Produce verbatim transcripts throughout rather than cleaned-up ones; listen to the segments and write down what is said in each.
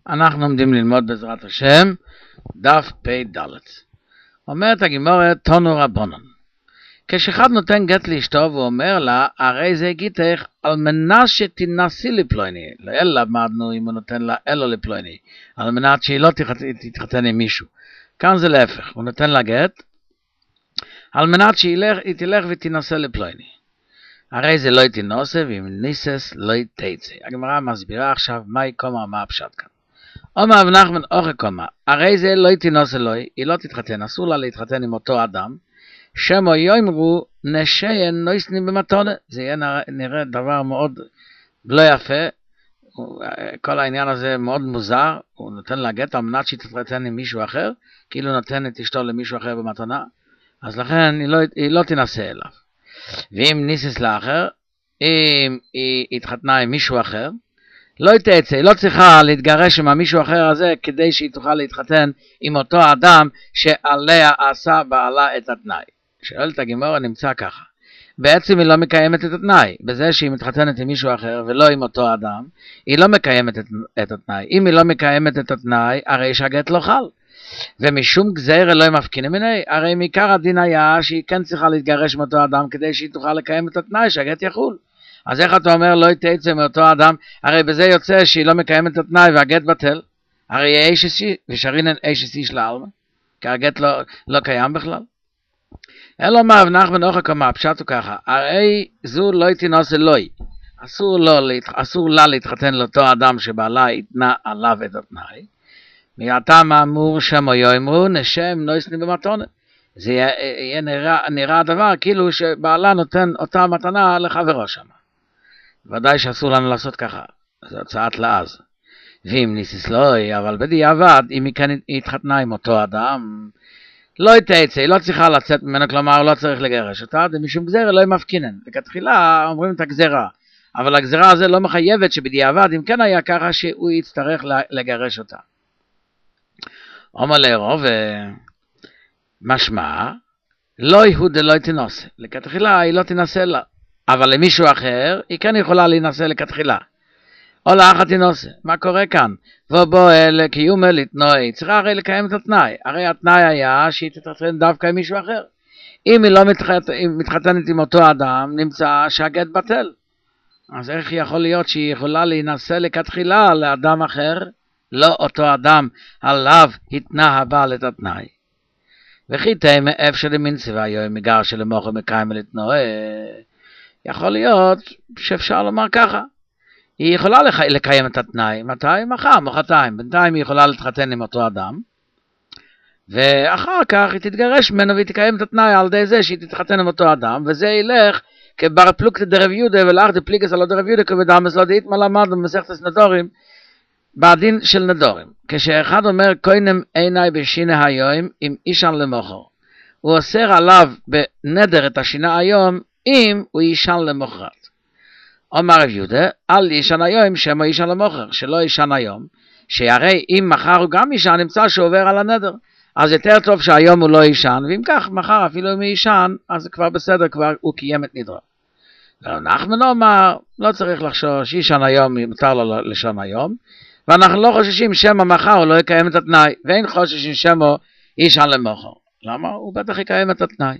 אנחנו עומדים ללמוד בעזרת השם דף פי דלת. אומרת הגמרא תנו רבנן, כשאחד נותן גט לאשתו והוא אומר לה, הרי זה גיתך על מנת שתנסי לפלוני. לא למדנו אם הוא נותן לה אלו לפלוני, על מנת שהיא לא תתחתן עם מישהו. כאן זה להפך, הוא נותן לה גט על מנת שהיא תלך ותנסה לפלוני. הרי זה לא תנסה, ואם ניסס לא תצא. הגמרא מסבירה עכשיו מהי קומה, מה הפשט כאן. אומר רב נחמן אוכל קומה, הרי זה לא תנסה לא, היא לא תתחתן, אסור לה להתחתן עם אותו אדם, שמו יאמרו נשיין נויסנים במתונה. זה יהיה נראה דבר מאוד לא יפה, כל העניין הזה מאוד מוזר. הוא נותן לה גט על מנת שהיא תתחתן עם מישהו אחר, כאילו נותן את אשתו למישהו אחר במתונה, אז לכן היא לא, היא לא תנסה אליו. ואם ניסס לאחר, אם היא התחתנה עם מישהו אחר, לא תצא, היא לא צריכה להתגרש עם המישהו אחר הזה כדי שהיא תוכל להתחתן עם אותו אדם שעליה עשה בעלה את התנאי. שואלת הגמרא, נמצא ככה, בעצם היא לא מקיימת את התנאי, בזה שהיא מתחתנת עם מישהו אחר ולא עם אותו אדם, היא לא מקיימת את, את התנאי. אם היא לא מקיימת את התנאי, הרי שהגט לא חל. ומשום גזיר אלוהים מפקינים מיני, הרי מעיקר הדין היה שהיא כן צריכה להתגרש מאותו אדם כדי שהיא תוכל לקיים את התנאי שהגט יחול. אז איך אתה אומר לא תצא מאותו אדם? הרי בזה יוצא שהיא לא מקיימת את התנאי והגט בטל. הרי איש אישי ושרינן איש אישי של העלמה, כי הגט לא, לא קיים בכלל. אלא מה רב נחמן אוכל קומה, פשט הוא ככה, הרי זו לא תנסה אלוהי, אסור, לא, אסור לה להתחתן לאותו אדם שבעלה התנה עליו את התנאי, מהטעם האמור שמו יאמרו נשם נויסנים במתונה. זה יהיה נראה, נראה הדבר כאילו שבעלה נותן אותה מתנה לחברו שם. ודאי שאסור לנו לעשות ככה, זה הצעת לעז. ואם ניסיס לא, אבל בדיעבד, אם היא כן התחתנה עם אותו אדם, לא תצא, היא לא צריכה לצאת ממנו, כלומר לא צריך לגרש אותה, ומשום גזרה לא מפקינן. וכתחילה אומרים את הגזרה, אבל הגזרה הזו לא מחייבת שבדיעבד, אם כן היה ככה שהוא יצטרך לגרש אותה. אומר לרוב, משמע, לא יהוד לא תנסה. לכתחילה היא לא תנסה לה, אבל למישהו אחר היא כן יכולה להינשא לכתחילה. או לאחת תנסה. מה קורה כאן? ובו אלה קיום לתנאי, צריכה הרי לקיים את התנאי. הרי התנאי היה שהיא תתחתן דווקא עם מישהו אחר. אם היא לא מתחת, מתחתנת עם אותו אדם, נמצא שהגט בטל. אז איך יכול להיות שהיא יכולה להינשא לכתחילה לאדם אחר? לא אותו אדם עליו התנה הבעל את התנאי. וכי תאי מאף שלמין צבא יום מגר שלמוכר מקיים לתנועה, יכול להיות שאפשר לומר ככה, היא יכולה לקיים את התנאי, מתי? מחר, מחרתיים, בינתיים היא יכולה להתחתן עם אותו אדם, ואחר כך היא תתגרש ממנו והיא תקיים את התנאי על די זה שהיא תתחתן עם אותו אדם, וזה ילך כבר פלוגתא דרב יהודה ולאח דפליגס על דרב יהודה כבדמס לא דאית מה למדנו במסכת נדורים, בעדין של נדורים. כשאחד אומר קוינם עיני בשינה היום עם אישן למוחר, הוא אוסר עליו בנדר את השינה היום אם הוא אישן למוחרת. אומר רב יהודה, אל אישן היום שמו אישן למוחר, שלא אישן היום, שהרי אם מחר הוא גם אישן, נמצא שעובר על הנדר, אז יותר טוב שהיום הוא לא אישן, ואם כך מחר אפילו אם הוא אישן, אז זה כבר בסדר, כבר הוא קיים את נדרו. ואנחנו נאמר, לא צריך לחשוש, אישן היום מותר לו לשון היום, ואנחנו לא חוששים שמה מחר הוא לא יקיים את התנאי, ואין חוששים שמו אישן למוחר. למה? הוא בטח יקיים את התנאי.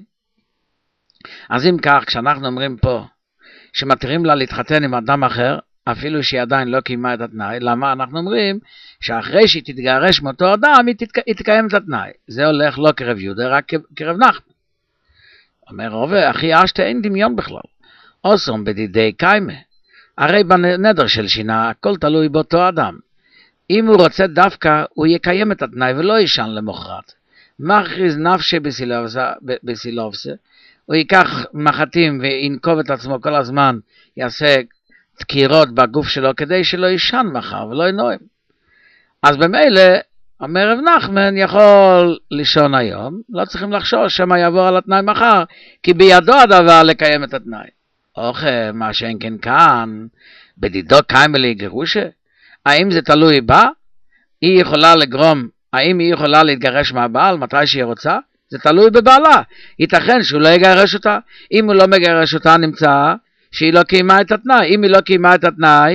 אז אם כך, כשאנחנו אומרים פה, שמתירים לה להתחתן עם אדם אחר, אפילו שהיא עדיין לא קיימה את התנאי, למה אנחנו אומרים שאחרי שהיא תתגרש מאותו אדם, היא, תתק... היא תקיים את התנאי. זה הולך לא כרב יהודה, רק כרב נחמן. אומר רובה, אחי אשתה אין דמיון בכלל. אוסום בדידי קיימה. הרי בנדר של שינה, הכל תלוי באותו אדם. אם הוא רוצה דווקא, הוא יקיים את התנאי ולא ישן למוחרת. מכריז נפשי בסילובסה, הוא ייקח מחטים וינקוב את עצמו כל הזמן, יעשה דקירות בגוף שלו כדי שלא ישן מחר ולא ינוים. אז במילא, אומר רב נחמן, יכול לישון היום, לא צריכים לחשוש שמה יעבור על התנאי מחר, כי בידו הדבר לקיים את התנאי. אוכל, מה שאין כן כאן, בדידו קיימה לי גירושה, האם זה תלוי בה? היא יכולה לגרום, האם היא יכולה להתגרש מהבעל מתי שהיא רוצה? זה תלוי בבעלה. ייתכן שהוא לא יגרש אותה. אם הוא לא מגרש אותה, נמצא שהיא לא קיימה את התנאי. אם היא לא קיימה את התנאי,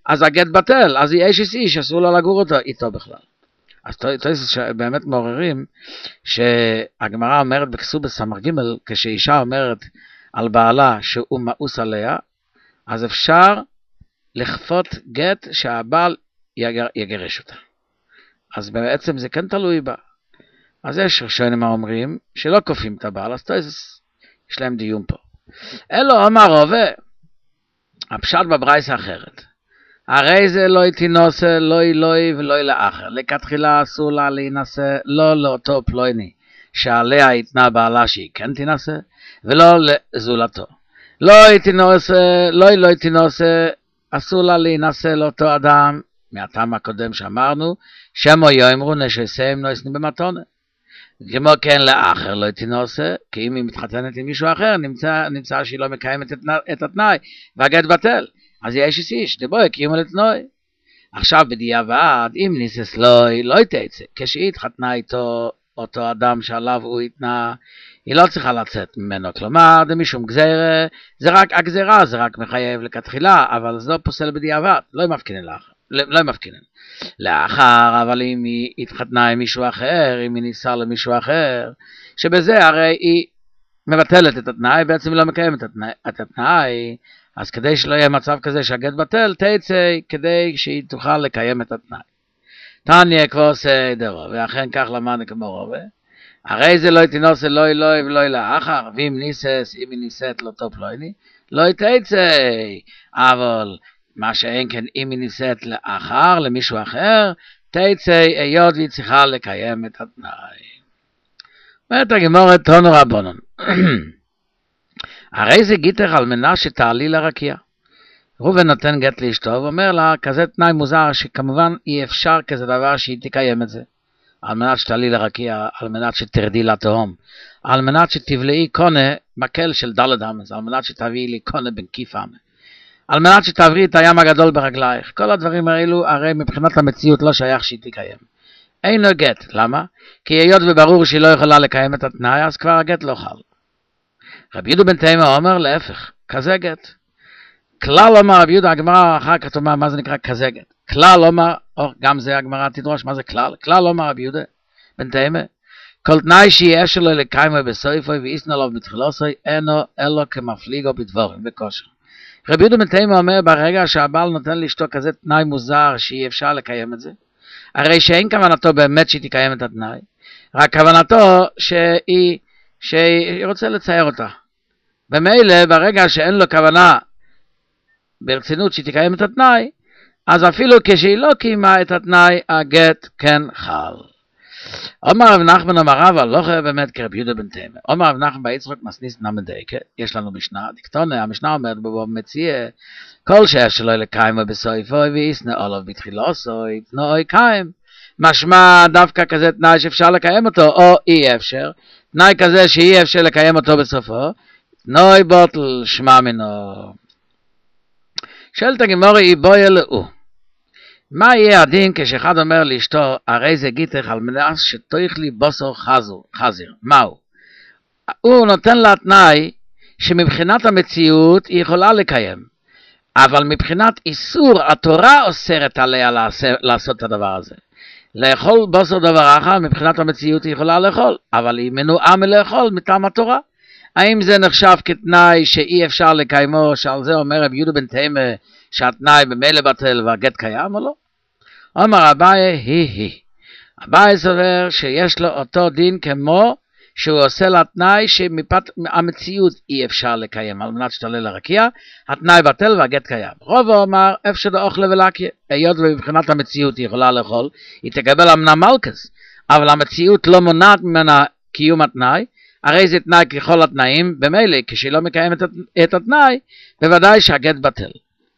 אז הגט בטל, אז יש איש אסור לו לגור אותו איתו בכלל. אז תויסס באמת מעוררים שהגמרא אומרת בכסוב בסמ"ר ג' כשאישה אומרת על בעלה שהוא מאוס עליה, אז אפשר לכפות גט שהבעל יגר, יגרש אותה. אז בעצם זה כן תלוי בה. אז יש ראשונים אומרים שלא כופים את הבעל, אז תויסס יש להם דיון פה. אלו אמר רובה, הפשט בברייס האחרת. הרי זה לא תינוסה, לא אלוהי ולא לאחר. לכתחילה אסור לה להינשא לא לאותו פלויני, שעליה יתנה בעלה שהיא כן תינשא, ולא לזולתו. לא תינוסה, לא אלוהי תינוסה, אסור לה להינשא לאותו אדם, מהטעם הקודם שאמרנו, שמו יאמרו נשסים נושאים במתונה. כמו כן לאחר לא תינוסה, כי אם היא מתחתנת עם מישהו אחר, נמצא, נמצא שהיא לא מקיימת את, את התנאי, והגט בטל. אז יש איש, דבוי, קיום לתנוי. עכשיו בדיעבד, אם ניסס לוי, לא יתצא. כשהיא התחתנה איתו, אותו אדם שעליו הוא התנה, היא לא צריכה לצאת ממנו. כלומר, זה משום גזירה, זה רק הגזירה, זה רק מחייב לכתחילה, אבל זה לא פוסל בדיעבד, לא מפקינן לאחר. לא מפקינן. לאחר, אבל אם היא התחתנה עם מישהו אחר, אם היא ניסה למישהו אחר, שבזה הרי היא מבטלת את התנאי, בעצם היא לא מקיימת את התנאי, את התנאי, אז כדי שלא יהיה מצב כזה שהגט בטל, תצא כדי שהיא תוכל לקיים את התנאי. תניא כבר סדרו, ואכן כך למדנו כמו רובה. הרי זה לא תינוסה לא אלוהי ולא לאחר, ואם ניסס, אם היא ניסית לאותו פלויני, לא תצא. אבל מה שאין כן, אם היא ניסית לאחר, למישהו אחר, תצא, היות והיא צריכה לקיים את התנאי. אומרת הגמורת תונו רבונן. הרי זה גיטר על מנה שתעלי לרקיע. ראובן נותן גט לאשתו ואומר לה כזה תנאי מוזר שכמובן אי אפשר כזה דבר שהיא תקיים את זה. על מנת שתעלי לרקיע, על מנת שתרדי לתהום, על מנת שתבלעי קונה מקל של דלת אמס, על מנת שתביאי לי קונה בן כיף אמס, על מנת שתעברי את הים הגדול ברגלייך. כל הדברים האלו הרי מבחינת המציאות לא שייך שהיא תקיים. אין לו גט. למה? כי היות וברור שהיא לא יכולה לקיים את התנאי, אז כבר הגט לא חל. רבי יהודה בן תימא אומר להפך, כזה גט. כלל אומר רבי יהודה, הגמרא אחר כך תאמר מה זה נקרא כזה גט. כלל אומר, או גם זה הגמרא תדרוש, מה זה כלל? כלל אומר רבי יהודה בן תימא, כל תנאי שיהיה שלו לקיימו בסויפוי ואיסנו לו בתחילוסוי, אינו אלו כמפליגו בדבורים, בכושר. רבי יהודה בן תימא אומר, ברגע שהבעל נותן לאשתו כזה תנאי מוזר שאי אפשר לקיים את זה, הרי שאין כוונתו באמת שהיא תקיים את התנאי, רק כוונתו שהיא, שהיא רוצה לצייר אותה. במילא, ברגע שאין לו כוונה ברצינות שהיא תקיים את התנאי, אז אפילו כשהיא לא קיימה את התנאי, הגט כן חל. אומר רב נחמן אמר רבא, לא חייב באמת כרבי יהודה בן תימא. אומר רב נחמן ביצחק מסניס נמדייקה, יש לנו משנה, דקטונה, המשנה אומרת בבוא מציע, כל שיש שלא לקיימו בסויפוי ואיסנה עולו בתחילוסוי, תנאי קיים. משמע דווקא כזה תנאי שאפשר לקיים אותו, או אי אפשר. תנאי כזה שאי אפשר לקיים אותו בסופו, תנאי בוטל שמע מנו. שואלת הגמרא היא בואי אלוהו. מה יהיה הדין כשאחד אומר לאשתו, הרי זה גיתך על מנת שתוך לי בוסר חזור, חזיר. מהו? הוא נותן לה תנאי שמבחינת המציאות היא יכולה לקיים. אבל מבחינת איסור, התורה אוסרת עליה לעשות את הדבר הזה. לאכול בוסר דבר אחר, מבחינת המציאות היא יכולה לאכול, אבל היא מנועה מלאכול מטעם התורה. האם זה נחשב כתנאי שאי אפשר לקיימו, שעל זה אומר רבי יהודה בן תימא, שהתנאי במילא בטל והגט קיים או לא? אומר אביי, היא היא. אביי סובר שיש לו אותו דין כמו שהוא עושה לה תנאי שמפת המציאות אי אפשר לקיים, על מנת שתעלה לרקיע, התנאי בטל והגט קיים. רוב אומר, אפשר לאכול ולקיה, היות ובבחינת המציאות היא יכולה לאכול, היא תקבל אמנה מלכס, אבל המציאות לא מונעת ממנה קיום התנאי, הרי זה תנאי ככל התנאים, במילא כשהיא לא מקיימת את התנאי, בוודאי שהגט בטל.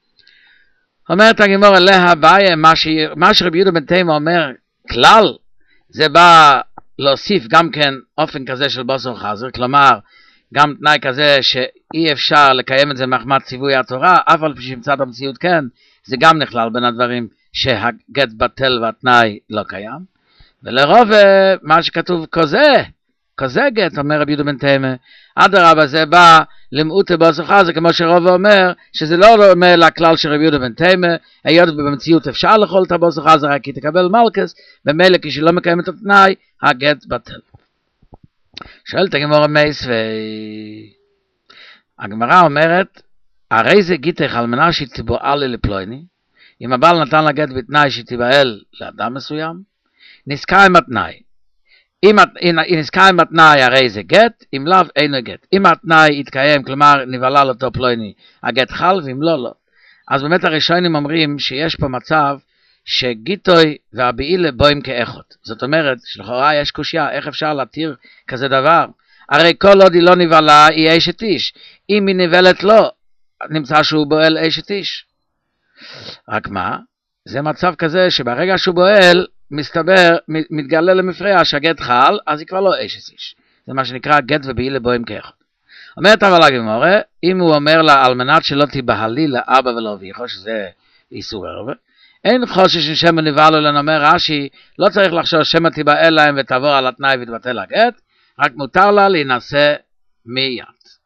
אומרת הגמרא אליה בעיה, מה שרבי יהודה בן תימא אומר, כלל, זה בא להוסיף גם כן אופן כזה של בוסר חזר, כלומר, גם תנאי כזה שאי אפשר לקיים את זה מחמת ציווי התורה, אף על פי שמצד המציאות כן, זה גם נכלל בין הדברים שהגט בטל והתנאי לא קיים. ולרוב מה שכתוב כזה, כזה גט, אומר רבי יהודה בן תימא, אדרבה זה בא למעוטה באוסר חזר, כמו שרוב אומר, שזה לא אומר לכלל של רבי יהודה בן תימה, היות במציאות אפשר לאכול את הבאוסר חזר, רק היא תקבל מלכס, במילא כשלא מקיים את התנאי, הגט בטל. שואלת הגמרא מייסווי, הגמרא אומרת, הרי זה גיתך על מנה שתבועל לפלויני, אם הבעל נתן לה גט בתנאי שתבעל לאדם מסוים, נזכה עם התנאי. אם נזכה עם התנאי הרי זה גט, אם לאו אינו גט. אם התנאי יתקיים, כלומר נבעלה לאותו פלויני, הגט חל, ואם לא, לא. אז באמת הראשונים אומרים שיש פה מצב שגיטוי והבעילה בואים כאחד. זאת אומרת, שלכאורה יש קושיה, איך אפשר להתיר כזה דבר? הרי כל עוד היא לא נבעלה, היא אשת איש. אם היא נבעלת לא, נמצא שהוא בועל אשת איש. רק מה? זה מצב כזה שברגע שהוא בועל, מסתבר, מתגלה למפרע שהגט חל, אז היא כבר לא אשת איש. זה מה שנקרא גט ובעילה בואים כאחד. אומרת אבל הגמרא, אם הוא אומר לה על מנת שלא תבהלי לאבא ולא אביך, שזה איסור ערב, אין חושש ששמא נבעל אלא אומר רש"י, לא צריך לחשוב שמא תבעל להם ותעבור על התנאי ותבטל הגט, רק מותר לה להינשא מיד.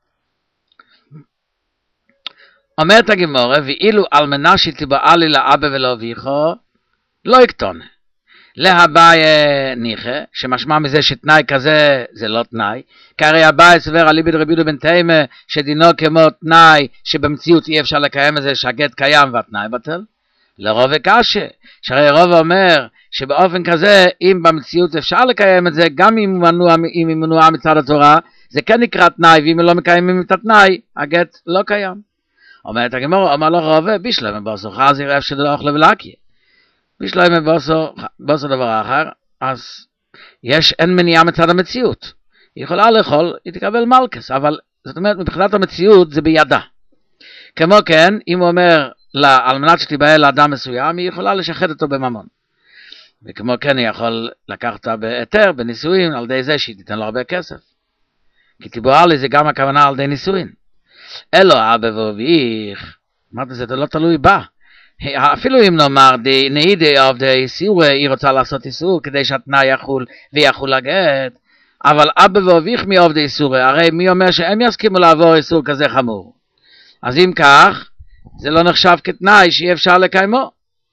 אומרת הגמרא, ואילו על מנת שתבעלי לאבא ולא אביך, לא יקטון. להבאי ניחה, שמשמע מזה שתנאי כזה זה לא תנאי, כי הרי הבאי סבר על איבד רבי יהודה בן תימה, שדינו כמו תנאי שבמציאות אי אפשר לקיים את זה שהגט קיים והתנאי בטל. לרוב וקשה, שהרי רוב אומר שבאופן כזה, אם במציאות אפשר לקיים את זה, גם אם היא מנועה מצד התורה, זה כן נקרא תנאי, ואם לא מקיימים את התנאי, הגט לא קיים. אומרת הגמרא, אומר לו רוב, בישלמה באוסר חזיר, איפה שזה לא אוכל ולקיה. בישלמה באוסר דבר אחר, אז יש, אין מניעה מצד המציאות. היא יכולה לאכול, היא תקבל מלכס, אבל זאת אומרת, מבחינת המציאות זה בידה. כמו כן, אם הוא אומר, לה, על מנת שתיבעל לאדם מסוים, היא יכולה לשחד אותו בממון. וכמו כן, היא יכול לקחת אותה בהיתר, בנישואין, על ידי זה שהיא תיתן לו הרבה כסף. כי תיבועלי זה גם הכוונה על ידי נישואין. אלו אבא ואביך, אמרת זה, זה לא תלוי בה. אפילו אם נאמר, נהידי עובדי איסור, היא רוצה לעשות איסור, כדי שהתנאי יחול ויחול הגט, אבל אבא ואביך מי עובדי איסור, הרי מי אומר שהם יסכימו לעבור איסור כזה חמור. אז אם כך, זה לא נחשב כתנאי שאי אפשר לקיימו.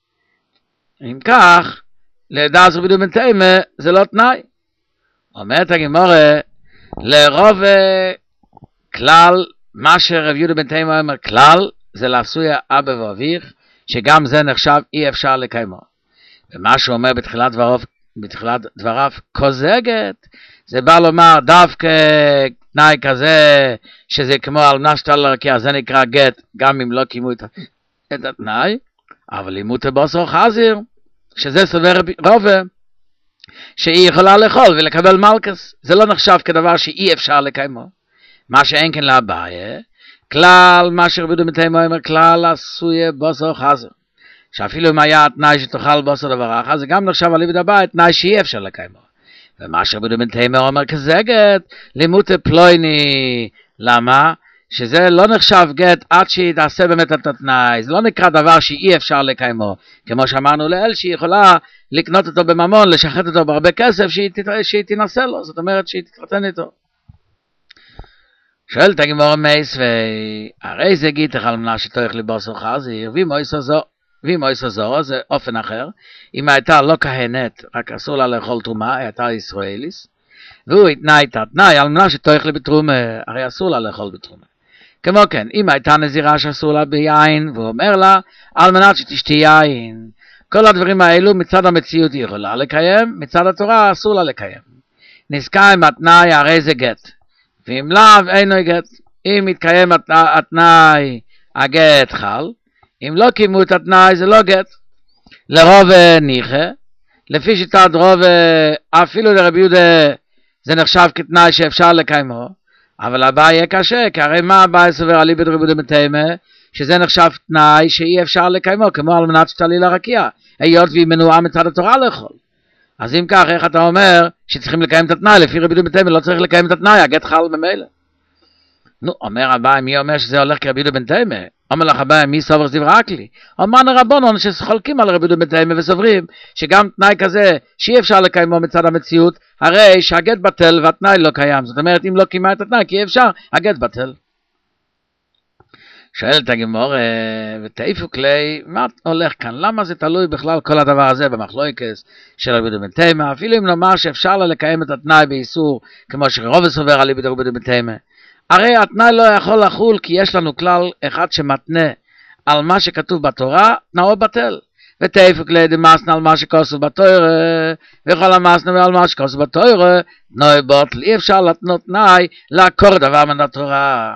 אם כך, לדעת רבי יהודה בן תימה זה לא תנאי. אומרת הגמרא, לרוב כלל, מה שרבי יהודה בן תימה אומר כלל, זה לעשויה אבא ואביך, שגם זה נחשב אי אפשר לקיימו. ומה שהוא אומר בתחילת דבריו, בתחילת דבריו כוזגת, זה בא לומר דווקא תנאי כזה, שזה כמו על נשתל לרקיע, זה נקרא גט, גם אם לא קיימו את, את התנאי, אבל אם מותר באוסר חזיר, שזה סובר רובה, שהיא יכולה לאכול ולקבל מלכס, זה לא נחשב כדבר שאי אפשר לקיימו. מה שאין כן להבעיה, כלל, מה שרבי יהודה בן תימה אומר, כלל עשויה באוסר חזיר, שאפילו אם היה התנאי שתאכל באוסר דבר אחר, זה גם נחשב על איבד הבית, תנאי שאי אפשר לקיימו. ומה שרבי יהודה בן תימה אומר כזה גט, לימוטה פלויני, למה? שזה לא נחשב גט עד שהיא תעשה באמת את התנאי, זה לא נקרא דבר שאי אפשר לקיימו, כמו שאמרנו לאל שהיא יכולה לקנות אותו בממון, לשחט אותו בהרבה כסף, שהיא, שהיא תנסה לו, זאת אומרת שהיא תתחתן איתו. שואלת הגמרא מייסווי, הרי זה גיתך על מנה שתויך לבאוסר חזיר, ואם אויסו זו, זה אופן אחר, אם הייתה לא כהנת, רק אסור לה לאכול תרומה, הייתה ישראליס, והוא התנה איתה תנאי על מנה שתויך לבתרומה, הרי אסור לה לאכול בתרומה. כמו כן, אם הייתה נזירה שאסור לה ביין, והוא אומר לה, על מנת שתשתי יין, כל הדברים האלו מצד המציאות היא יכולה לקיים, מצד התורה אסור לה לקיים. נזכה עם התנאי, הרי זה גט. ואם לאו, אינו גט. אם מתקיים התנאי, הגט חל. אם לא קיימו את התנאי, זה לא גט. לרוב ניחה. לפי שיטת רוב, אפילו לרבי יהודה, זה נחשב כתנאי שאפשר לקיימו. אבל הבא יהיה קשה, כי הרי מה הבא סובר על איבד רבי יהודה בן תימה? שזה נחשב תנאי שאי אפשר לקיימו, כמו על מנת שתעלי לרקיע. היות והיא מנועה מצד התורה לאכול. אז אם כך, איך אתה אומר שצריכים לקיים את התנאי? לפי רבי יהודה בן תימה לא צריך לקיים את התנאי, הגט חל ממילא. נו, אומר הבא, מי אומר שזה הולך כרבי יהודה בן תימה? אומר לך הבא, מי סובר סביב רק לי? אמרנו רבונון שחולקים על רבי יהודה בן תימה וסוברים שגם תנאי כזה שאי אפשר לקיימו מצד המציאות, הרי שהגט בטל והתנאי לא קיים. זאת אומרת, אם לא קיימה את התנאי כי אי אפשר, הגט בטל. שואלת הגמור, ותעיפו כלי, מה הולך כאן? למה זה תלוי בכלל כל הדבר הזה במחלוקס של עיבוד ובתימה? אפילו אם נאמר שאפשר לה לקיים את התנאי באיסור, כמו שרוב סובר על עיבוד ובתימה. הרי התנאי לא יכול לחול, כי יש לנו כלל אחד שמתנה על מה שכתוב בתורה, תנאו בטל. ותעיפו כלי דמאסנה על מה שכתוב בתורה, וכל המאסנה על מה שכתוב בתורה, תנאי בטל. אי אפשר לתנות תנאי לעקור דבר מן התורה.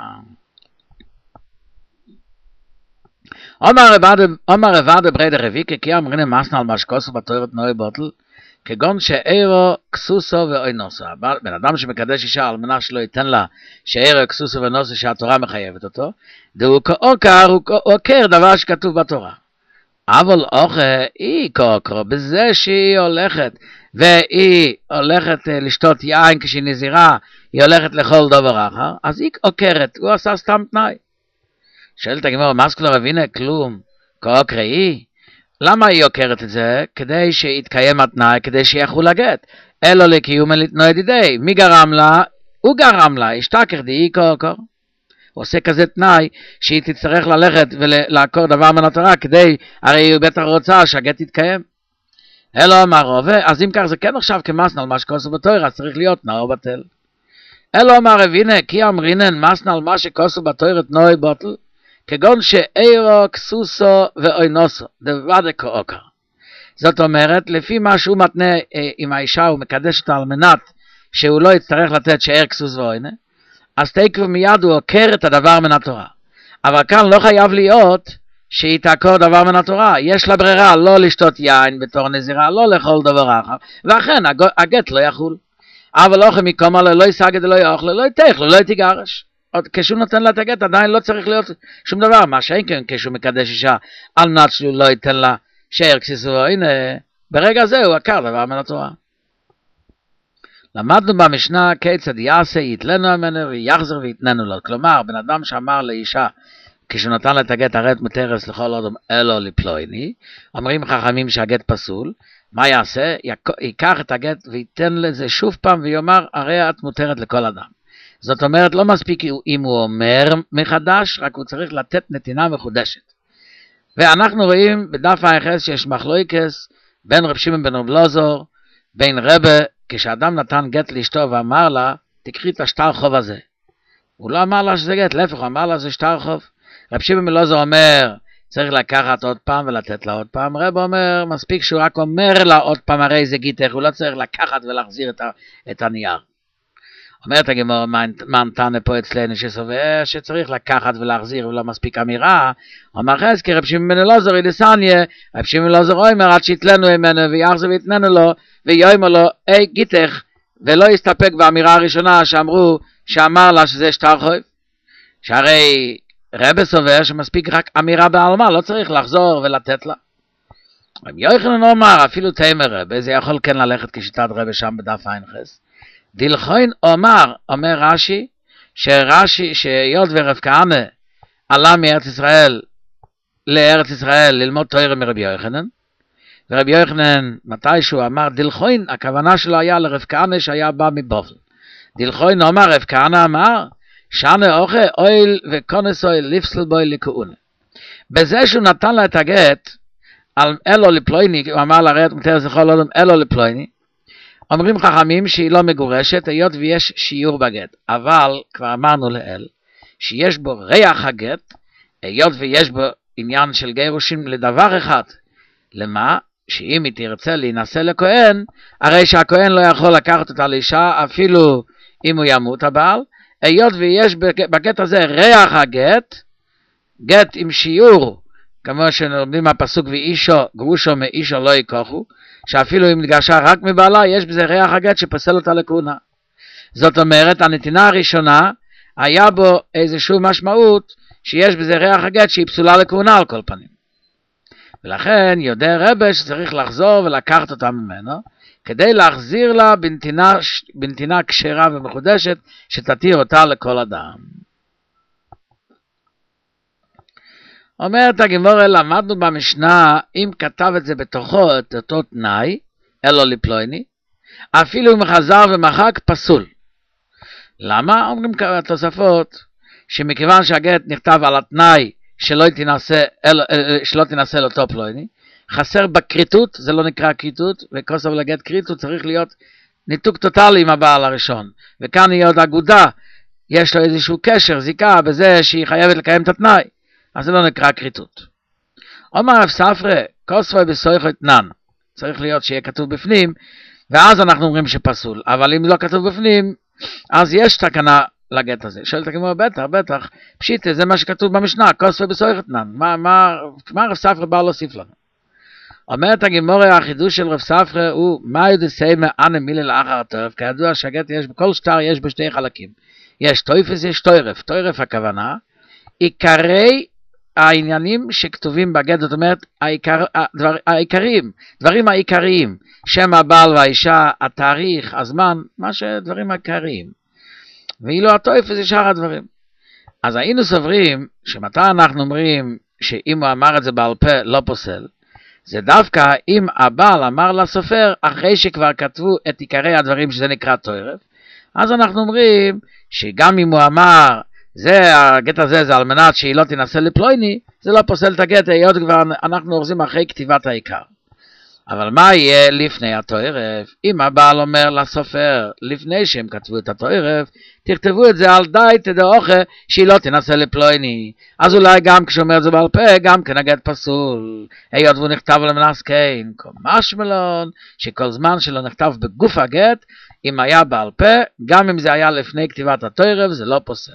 אומר רבד בריידר רביקה, כי אמרינה מאסנה על מה שכתוב בתורה, תנאי בטל, כגון שאירו כסוסו ואוינוסו. בן אדם שמקדש אישה על מנה שלא ייתן לה שאירו כסוסו ואוינוסו שהתורה מחייבת אותו, דהוא כאוקר, הוא עוקר דבר שכתוב בתורה. אבל אוכה היא כאוקרו בזה שהיא הולכת, והיא הולכת לשתות יין כשהיא נזירה, היא הולכת לכל דבר אחר, אז היא עוקרת, הוא עשה סתם תנאי. שואלת הגמרא, מה סקלו רבינה כלום, כאוקרה היא? למה היא עוקרת את זה? כדי שיתקיים התנאי, כדי שיחול הגט. אלו לקיום לתנאי דידי. מי גרם לה? הוא גרם לה. השתכר די כאוקר. הוא עושה כזה תנאי שהיא תצטרך ללכת ולעקור דבר מן התורה, כדי, הרי היא בטח רוצה שהגט יתקיים. אלו אמר רובה, אז אם כך זה כן עכשיו כמסנה על מה שכתוב בתורה, צריך להיות תנאי בטל. אלו אמר רבינה, כי אמרינן מסנה על מה שכתוב בתורה תנאי בטל, כגון שאירו, כסוסו ואוינוסו, דבר כאוקר. זאת אומרת, לפי מה שהוא מתנה אה, עם האישה, הוא מקדש אותה על מנת שהוא לא יצטרך לתת שאיר כסוס ואוינה, אז תקו מיד הוא עוקר את הדבר מן התורה. אבל כאן לא חייב להיות שהיא תעקור דבר מן התורה. יש לה ברירה לא לשתות יין בתור נזירה, לא לאכול דבר אחר, ואכן הגט לא יחול. אבל אוכל מקומה לא יסגד, לא יאכל, לא יתך, לא יתגרש. כשהוא נותן לה את הגט עדיין לא צריך להיות שום דבר, מה שאין כן כשהוא מקדש אישה על מנת שהוא לא ייתן לה שאיר כסיסו, הנה ברגע זה הוא עקר דבר מן התורה. למדנו במשנה כיצד יעשה יתלנו ממנו ויחזר ויתננו לו, כלומר בן אדם שאמר לאישה כשהוא נתן לה את הגט הרת מותרס לכל אדם אלו לפלויני, אומרים חכמים שהגט פסול, מה יעשה? ייקח את הגט וייתן לזה שוב פעם ויאמר הרי את מותרת לכל אדם. זאת אומרת, לא מספיק אם הוא אומר מחדש, רק הוא צריך לתת נתינה מחודשת. ואנחנו רואים בדף היחס שיש מחלוקס בין רב שמעון בן רב אלעזר, בין רבה, כשאדם נתן גט לאשתו ואמר לה, תקחי את השטר חוב הזה. הוא לא אמר לה שזה גט, להפך, הוא אמר לה זה שטר חוב. רב שמעון בן אלעזר אומר, צריך לקחת עוד פעם ולתת לה עוד פעם. רבה אומר, מספיק שהוא רק אומר לה עוד פעם, הרי זה גיתך, הוא לא צריך לקחת ולהחזיר את, ה, את הנייר. אומרת הגמרא, מה נתנה פה אצלנו שסובר שצריך לקחת ולהחזיר ולא מספיק אמירה? אומר חזקי רב שמעון בן אלעזר ידסניה, רב שמעון בן אלעזר אומר עד שיתלנו ממנו ויחזר ויתננו לו ויאמר לו אי גיתך, ולא יסתפק באמירה הראשונה שאמרו שאמר לה שזה שטר חוב. שהרי רבי סובר שמספיק רק אמירה בעלמא, לא צריך לחזור ולתת לה. רבי יוחנן אומר אפילו תימא רבי, זה יכול כן ללכת כשיטת רבי שם בדף ע"ח. דילכוין אומר, אומר רש"י, שרש"י, שהיות ורב כהנא עלה מארץ ישראל לארץ ישראל ללמוד תורה מרבי יוחנן, ורבי יוחנן מתישהו אמר דילכוין, הכוונה שלו היה לרב כהנא שהיה בא מבבל. דילכוין אומר, רב כהנא אמר, שנה אוכל אויל וכונס אויל לפסל בוי לכהונה. בזה שהוא נתן לה את הגט, על אלו לפלויני, הוא אמר לה ראת מותר זכול אדם אלו לפלויני, אומרים חכמים שהיא לא מגורשת, היות ויש שיעור בגט. אבל, כבר אמרנו לאל, שיש בו ריח הגט, היות ויש בו עניין של גירושים לדבר אחד. למה? שאם היא תרצה להינשא לכהן, הרי שהכהן לא יכול לקחת אותה לאישה, אפילו אם הוא ימות הבעל, היות ויש בגט הזה ריח הגט, גט עם שיעור, כמו שלומדים מהפסוק ואישו, גרושו מאישו לא ייקחו, שאפילו אם נגרשה רק מבעלה, יש בזה ריח הגט שפסל אותה לכהונה. זאת אומרת, הנתינה הראשונה, היה בו איזושהי משמעות, שיש בזה ריח הגט שהיא פסולה לכהונה על כל פנים. ולכן יודע רבי שצריך לחזור ולקחת אותה ממנו, כדי להחזיר לה בנתינה, בנתינה כשרה ומחודשת, שתתיר אותה לכל אדם. אומרת הגמרא, למדנו במשנה, אם כתב את זה בתוכו, את אותו תנאי, אלו לפלויני, אפילו אם חזר ומחק פסול. למה? אומרים התוספות, שמכיוון שהגט נכתב על התנאי שלא תנסה, שלא תנסה לאותו פלוני, חסר בכריתות, זה לא נקרא כריתות, וכוסף לגט כריתות צריך להיות ניתוק טוטלי עם הבעל הראשון, וכאן היא עוד אגודה, יש לו איזשהו קשר, זיקה, בזה שהיא חייבת לקיים את התנאי, אז זה לא נקרא כריתות. אומר רב ספרא, כוסף בסויכות נן, צריך להיות שיהיה כתוב בפנים, ואז אנחנו אומרים שפסול, אבל אם לא כתוב בפנים, אז יש תקנה לגט הזה. שואלת הגמרא, בטח, בטח, פשיטה, זה מה שכתוב במשנה, כוסף בסויכות נן, מה, מה, מה רב ספרא בא להוסיף לנו? אומרת הגמרא, החידוש של רב ספרא הוא, מה יודסי מאנה מילה לאחר הטרף, כידוע שהגט יש, בכל שטר יש בשתי חלקים, יש טויפס, יש טוירף, טוירף הכוונה, עיקרי העניינים שכתובים בגט, זאת אומרת, העיקר, הדבר, העיקריים, דברים העיקריים, שם הבעל והאישה, התאריך, הזמן, מה שדברים העיקריים, ואילו הטויפס זה שאר הדברים. אז היינו סוברים, שמתי אנחנו אומרים, שאם הוא אמר את זה בעל פה, לא פוסל, זה דווקא אם הבעל אמר לסופר, אחרי שכבר כתבו את עיקרי הדברים שזה נקרא טוירף, אז אנחנו אומרים שגם אם הוא אמר, זה, הגט הזה זה על מנת שהיא לא תנסה לפלויני, זה לא פוסל את הגט, היות כבר אנחנו אורזים אחרי כתיבת העיקר. אבל מה יהיה לפני הטוירף? אם הבעל אומר לסופר, לפני שהם כתבו את הטוירף, תכתבו את זה על די תדאוכה שהיא לא תנסה לפלויני. אז אולי גם כשאומר את זה בעל פה, גם כן הגט פסול. היות והוא נכתב למנס קיין, משמלון, שכל זמן שלא נכתב בגוף הגט, אם היה בעל פה, גם אם זה היה לפני כתיבת הטוירף, זה לא פוסל.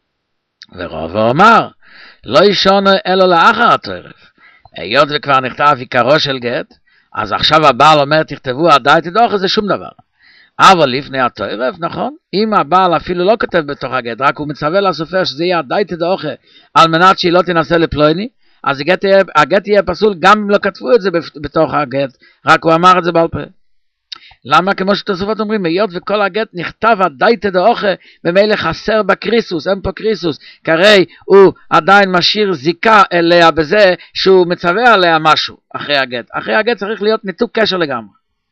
ורוב אומר, לא ישונו אלו לאחר הטוירף. היות וכבר נכתב עיקרו של גט, אז עכשיו הבעל אומר, תכתבו עדיין תדאוכה, זה שום דבר. אבל לפני הטוירף, נכון? אם הבעל אפילו לא כותב בתוך הגט, רק הוא מצווה לסופר שזה יהיה עדיין תדאוכה, על מנת שהיא לא תנסה לפלויני, אז הגט יהיה, הגט יהיה פסול גם אם לא כתבו את זה בתוך הגט, רק הוא אמר את זה בעל פה. למה? כמו שתוספות אומרים, היות וכל הגט נכתב עדיין תדאוכה, במילא חסר בקריסוס, אין פה קריסוס, כרי הוא עדיין משאיר זיקה אליה בזה שהוא מצווה עליה משהו אחרי הגט. אחרי הגט צריך להיות ניתוק קשר לגמרי.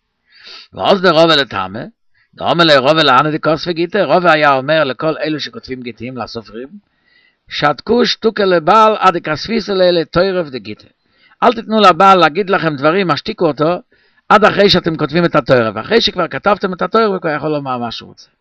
ועוז דרובה לטעמה, דרובה לרובה לענה דקוס וגיטה, רובה היה אומר לכל אלו שכותבים גיטים לסופרים, שתקו שתוקה לבעל עד כספיס אלה תוירף דגיטה. אל תתנו לבעל להגיד לכם דברים, השתיקו אותו, עד אחרי שאתם כותבים את הטוירף. אחרי שכבר כתבתם את הטוירף, הוא יכול לומר מה שהוא רוצה.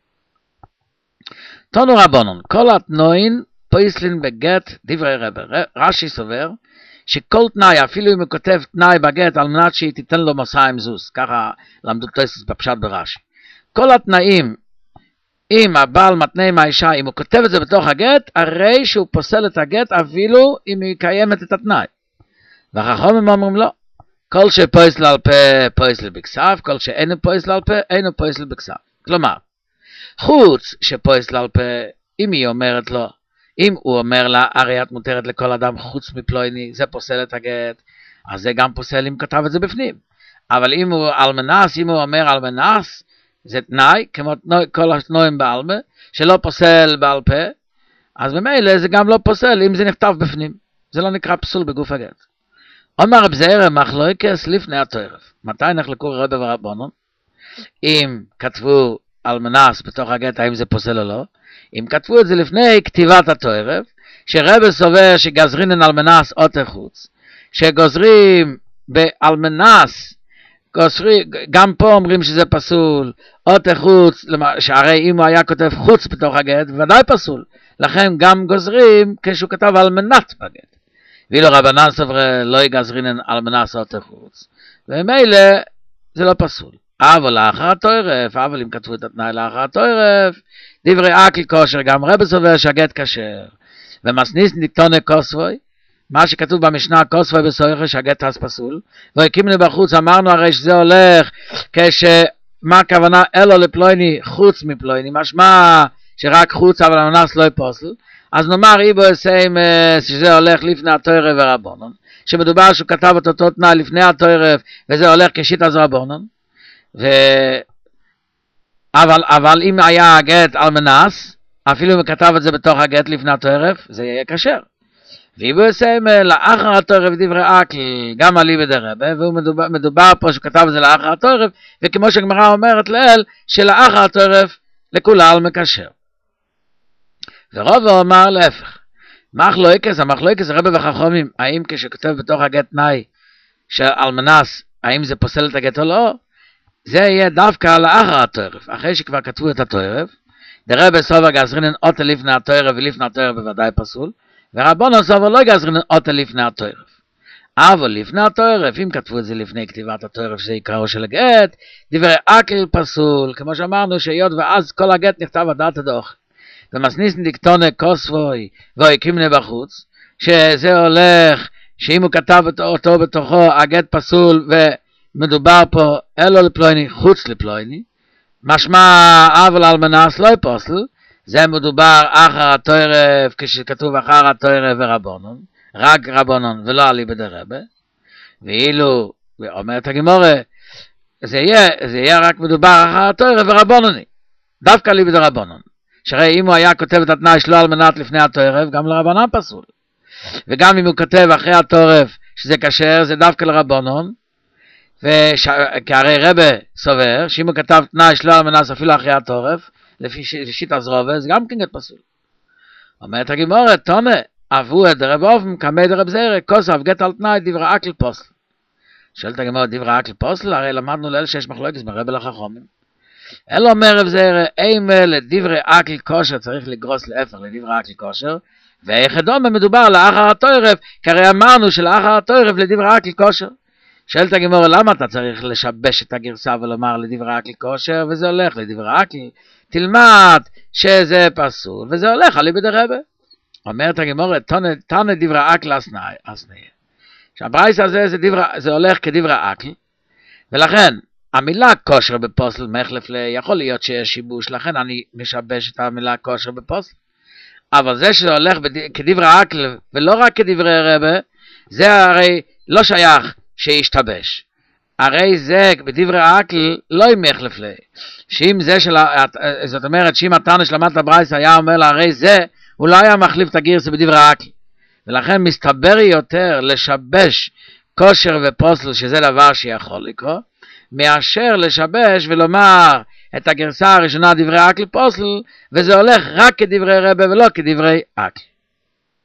תונו רבונון, כל התנועים פויסלין בגט דברי רבי. רש"י סובר, שכל תנאי, אפילו אם הוא כותב תנאי בגט, על מנת שהיא תיתן לו מסע עם זוס, ככה למדו תוספות בפשט ברש"י. כל התנאים, אם הבעל מתנה עם האישה, אם הוא כותב את זה בתוך הגט, הרי שהוא פוסל את הגט, אפילו אם היא קיימת את התנאי. והחכמים אומרים לא. כל שפויסל על פה, פויסל בכסף, כל שאינו פויסל על פה, אינו פויסל בכסף. כלומר, חוץ שפויסל על פה, אם היא אומרת לו, אם הוא אומר לה, הרי את מותרת לכל אדם חוץ מפלויני, זה פוסל את הגט, אז זה גם פוסל אם כתב את זה בפנים. אבל אם הוא על מנס, אם הוא אומר על מנס, זה תנאי, כמו כל התנועים בעלמה, שלא פוסל בעל פה, אז במילא זה גם לא פוסל אם זה נכתב בפנים. זה לא נקרא פסול בגוף הגט. אומר רב זעיר מחלוקס לפני הטוירף. מתי נחלקו רבי ורבונון? אם כתבו על מנס בתוך הגט, האם זה פוסל או לא? אם כתבו את זה לפני כתיבת הטוירף, שרבי סובר שגזרינן על מנס עוטה חוץ, שגוזרים על מנס, גוזרים, גם פה אומרים שזה פסול, עוטה חוץ, שהרי אם הוא היה כותב חוץ בתוך הגט, ודאי פסול. לכן גם גוזרים כשהוא כתב על מנת בגט. ואילו רבנן סובר לא יגזרינן על מנס עוטה חוץ. ומילא זה לא פסול. אבל לאחר הטוירף, אבל אם כתבו את התנאי לאחר הטוירף, דברי אקל כושר, גם רבי סובר שהגט כשר. ומסניס נקטונה כוסבוי, מה שכתוב במשנה כוסבוי בסויכה שהגט אז פסול, והקימנו בחוץ, אמרנו הרי שזה הולך, כשמה הכוונה אלו לפלויני חוץ מפלויני, משמע שרק חוץ אבל המנס לא יפוסל, אז נאמר איבו עושים שזה הולך לפני הטוירף ורבונון, שמדובר שהוא כתב את אותו תנאי לפני הטוירף, וזה הולך כשיט אז רבונון, ו... אבל, אבל אם היה הגט על מנס, אפילו אם הוא כתב את זה בתוך הגט לפני הטוירף, זה יהיה כשר. ואם הוא עושה לאחר הטוירף דברי אקל, גם עלי בדרבה, והוא מדובר, מדובר פה שהוא כתב את זה לאחר הטוירף, וכמו שהגמרא אומרת לאל, שלאחר הטוירף לכולל מקשר. ורובו אמר להפך. מחלוקס, המחלוקס רבי וחכמים, האם כשכותב בתוך הגט תנאי של אלמנס, האם זה פוסל את הגט או לא, זה יהיה דווקא לאחר התורף, אחרי שכבר כתבו את התורף, דרבי סובר גזרינן אותה לפני התורף ולפני התורף בוודאי פסול, ורבונו סובר לא גזרינן אותה לפני התורף. אבל לפני התורף, אם כתבו את זה לפני כתיבת התורף שזה עיקרו של הגט, דברי אקל פסול, כמו שאמרנו שהיות ואז כל הגט נכתב הדעת הדוח. ומסניסן דיקטונה כוספוי והקימנה בחוץ, שזה הולך, שאם הוא כתב אותו בתוכו, הגט פסול ומדובר פה אלו לפלויני, חוץ לפלויני, משמע אבל אלמנס לא פוסל, זה מדובר אחר התורף, כשכתוב אחר התורף ורבונון, רק רבונון ולא עלי בדרבה, ואילו, אומרת הגמורה, זה יהיה, זה יהיה רק מדובר אחר התורף ורבונוני, דווקא עלי בדרבונון. שהרי אם הוא היה כותב את התנאי שלו על מנת לפני התורף, גם לרבנן פסול. וגם אם הוא כותב אחרי התורף שזה כשר, זה דווקא לרבנן, וש... כי הרי רבי סובר, שאם הוא כתב תנאי שלו על מנת אפילו אחרי התורף, לפי שיט הזרובה, זה גם כן גט פסול. אומרת הגמורה, תונה, אבו את רב אופן, כמי דרב זרע, כוסף גט על תנאי דברי אקל פוסל. שואלת הגמורה, דברי אקל פוסל, הרי למדנו לאלה שיש מחלוקת ברבי לחכמים. אלא אומר רב זרע, אימה לדברי אקל כושר צריך לגרוס להפך לדברי אקל כושר, ואיך דומה מדובר לאחר התורף, כי הרי אמרנו שלאחר התורף לדברי אקל כושר. שואלת הגמורה, למה אתה צריך לשבש את הגרסה ולומר לדברי אקל כושר, וזה הולך לדברי אקל, תלמד שזה פסול, וזה הולך עלי בדרבה. אומרת הגמורה, תנה דברי אקל אסנאי. שהברייס הזה זה, דבר, זה הולך כדברי אקל, ולכן, המילה כושר בפוסל מחלף לי, יכול להיות שיש שיבוש, לכן אני משבש את המילה כושר בפוסל. אבל זה שהולך בד... כדברי אקל, ולא רק כדברי רבה, זה הרי לא שייך שישתבש. הרי זה בדברי אקל לא עם מחלף לי. שאם זה של... זאת אומרת, שאם התנא שלמד הברייס היה אומר לה, הרי זה, הוא לא היה מחליף את הגרסה בדברי אקל. ולכן מסתבר יותר לשבש כושר ופוסל, שזה דבר שיכול לקרות, מאשר לשבש ולומר את הגרסה הראשונה דברי אקל פוסל, וזה הולך רק כדברי רבה ולא כדברי אקל.